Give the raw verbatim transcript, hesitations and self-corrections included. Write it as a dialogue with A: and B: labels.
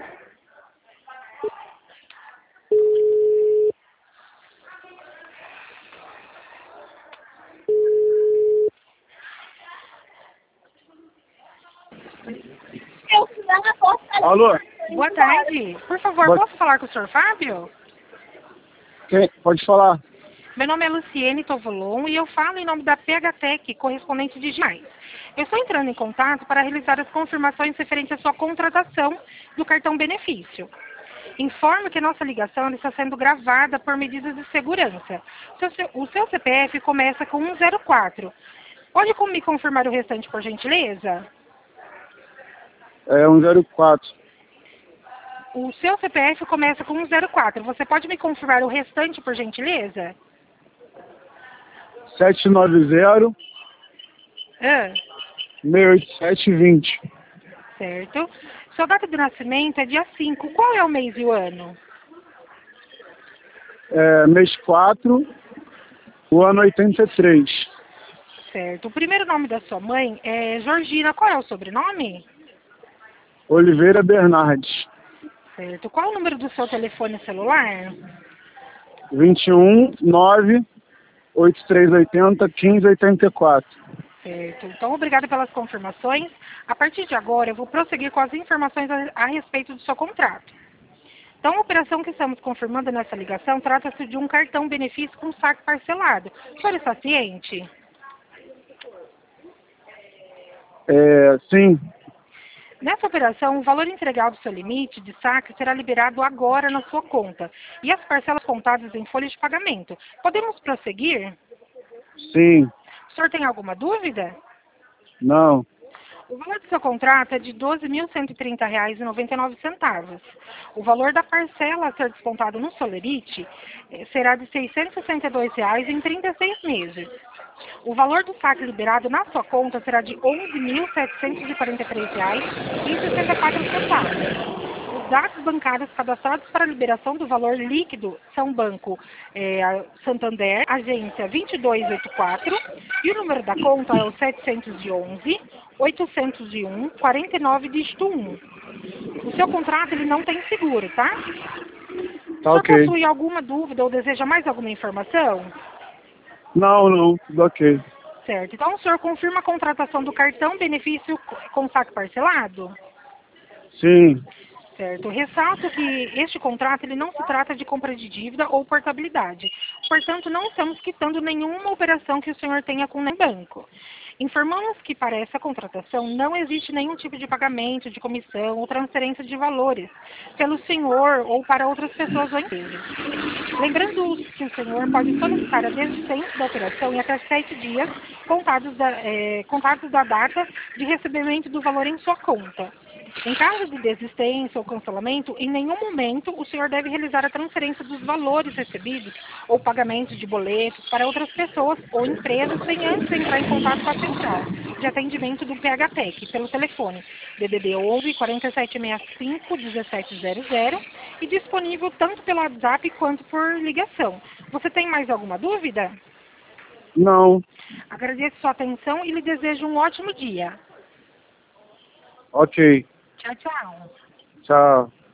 A: Alô?
B: Boa tarde. Por favor,
A: Boa...
B: posso falar com o senhor Fábio?
A: Quem? Pode falar.
B: Meu nome é Luciene Tovolon e eu falo em nome da P H Tech, correspondente de Gimais. Eu estou entrando em contato para realizar as confirmações referentes à sua contratação do cartão benefício. Informo que a nossa ligação está sendo gravada por medidas de segurança. Seu, seu, o seu C P F começa com um zero quatro. Pode me confirmar o restante, por gentileza?
A: É um zero quatro.
B: O seu C P F começa com um zero quatro. Você pode me confirmar o restante, por gentileza?
A: sete nove zero,
B: Ah,
A: seis oito sete, vinte.
B: certo. Sua data de nascimento é dia cinco. Qual é o mês e o ano?
A: É, mês quatro, o ano oitenta e três.
B: Certo. O primeiro nome da sua mãe é Georgina. Qual é o sobrenome?
A: Oliveira Bernardes.
B: Certo. Qual é o número do seu telefone celular?
A: vinte e um, nove, oitenta e três oitenta, quinze oitenta e quatro.
B: Certo. Então, obrigada pelas confirmações. A partir de agora, eu vou prosseguir com as informações a, a respeito do seu contrato. Então, a operação que estamos confirmando nessa ligação trata-se de um cartão benefício com saque parcelado. O senhor está ciente?
A: É, sim.
B: Nessa operação, o valor integral do seu limite de saque será liberado agora na sua conta e as parcelas contadas em folha de pagamento. Podemos prosseguir?
A: Sim.
B: O senhor tem alguma dúvida?
A: Não.
B: O valor do seu contrato é de doze mil cento e trinta reais e noventa e nove centavos. O valor da parcela a ser descontado no Solerite eh, será de seiscentos e sessenta e dois reais em trinta e seis meses. O valor do saque liberado na sua conta será de onze mil setecentos e quarenta e três reais e sessenta e quatro centavos. Os dados bancários cadastrados para a liberação do valor líquido são Banco eh, Santander, agência vinte e dois oitenta e quatro, e o número da conta é o setecentos e onze, oitocentos e um, quarenta e nove, dígito um. O seu contrato ele não tem seguro, tá?
A: Tá
B: O senhor
A: ok.
B: possui alguma dúvida ou deseja mais alguma informação?
A: Não, não. Tudo ok.
B: Certo. Então, o senhor confirma a contratação do cartão benefício com saque parcelado?
A: Sim.
B: Certo. Ressalto que este contrato ele não se trata de compra de dívida ou portabilidade. Portanto, não estamos quitando nenhuma operação que o senhor tenha com o banco. Informamos que para essa contratação não existe nenhum tipo de pagamento, de comissão ou transferência de valores pelo senhor ou para outras pessoas ou empresas. Lembrando que o senhor pode solicitar a desistência da operação em até sete dias contados da, é, contados da data de recebimento do valor em sua conta. Em caso de desistência ou cancelamento, em nenhum momento o senhor deve realizar a transferência dos valores recebidos ou pagamento de boletos para outras pessoas ou empresas sem antes entrar em contato com a central de atendimento do P H Tech pelo telefone D D D onze, quarenta e sete sessenta e cinco, dezessete zero zero e disponível tanto pelo WhatsApp quanto por ligação. Você tem mais alguma dúvida?
A: Não.
B: Agradeço sua atenção e lhe desejo um ótimo dia.
A: Ok.
B: Tchau, tchau.
A: Tchau.